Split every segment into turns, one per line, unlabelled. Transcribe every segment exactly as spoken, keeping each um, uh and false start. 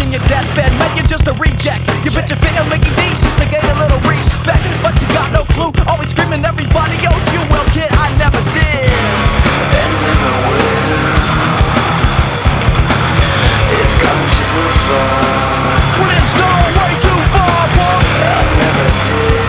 on your deathbed, man, you're just a reject. You bitch your finger licking these just to gain a little respect, but you got no clue, always screaming everybody else you. Well, kid, I never did.
And in the wind, it's gone too far.
When it's gone way too far, boy.
I never did.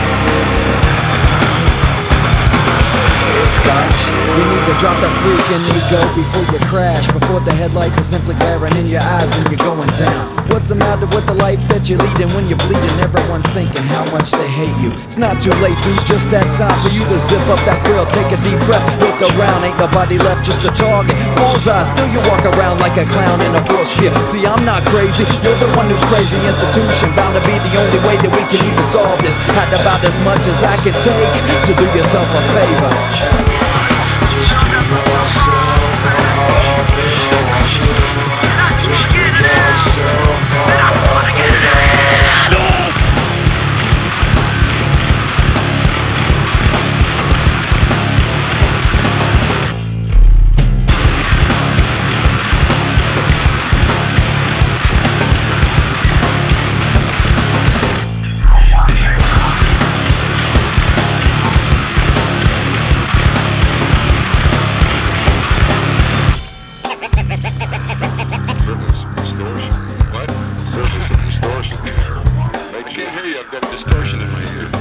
It's gone too.
You need to drop the freaking ego before you crash, before the headlights are simply glaring in your eyes and you're going down. What's the matter with the life that you're leading? When you're bleeding, everyone's thinking how much they hate you. It's not too late, dude, just that time for you to zip up that grill, take a deep breath, look around, ain't nobody left, just a target. Bullseye, still you walk around like a clown in a force field. See, I'm not crazy, you're the one who's crazy. Institution bound to be the only way that we can even solve this. Had about as much as I can take, so do yourself a favor.
Distortion in my ear.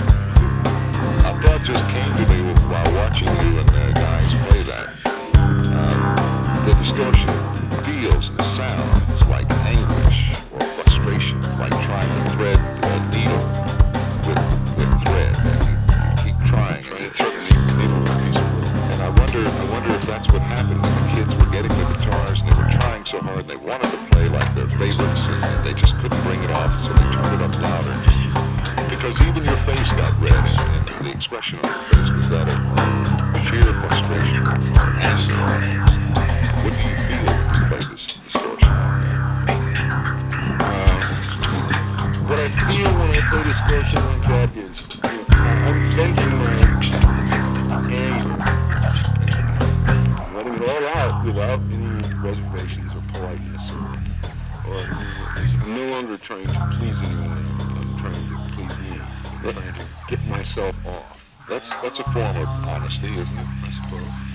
A thought just came to me while watching you and the guys play that. Uh, the distortion feels and sounds like anguish or frustration, like trying to thread a needle with, with thread, and you keep trying, and it's certainly needle peaceful. And I wonder, I wonder if that's what happened when the kids were getting the guitars and they were trying so hard and they wanted to play like their favorites and they just couldn't bring it off, so they turned it up louder. Because even your face got red, and, and the expression on your face was that of sheer frustration, anger. What do you feel when you play this distortion like that?
Uh, what I feel when I play distortion like that is, is I'm venting my anger, letting it all out without any reservations or politeness, or, or I'm no longer trying to please anyone. I'm trying to please me. I'm trying to get myself off.
That's that's a form of honesty, isn't it? I suppose.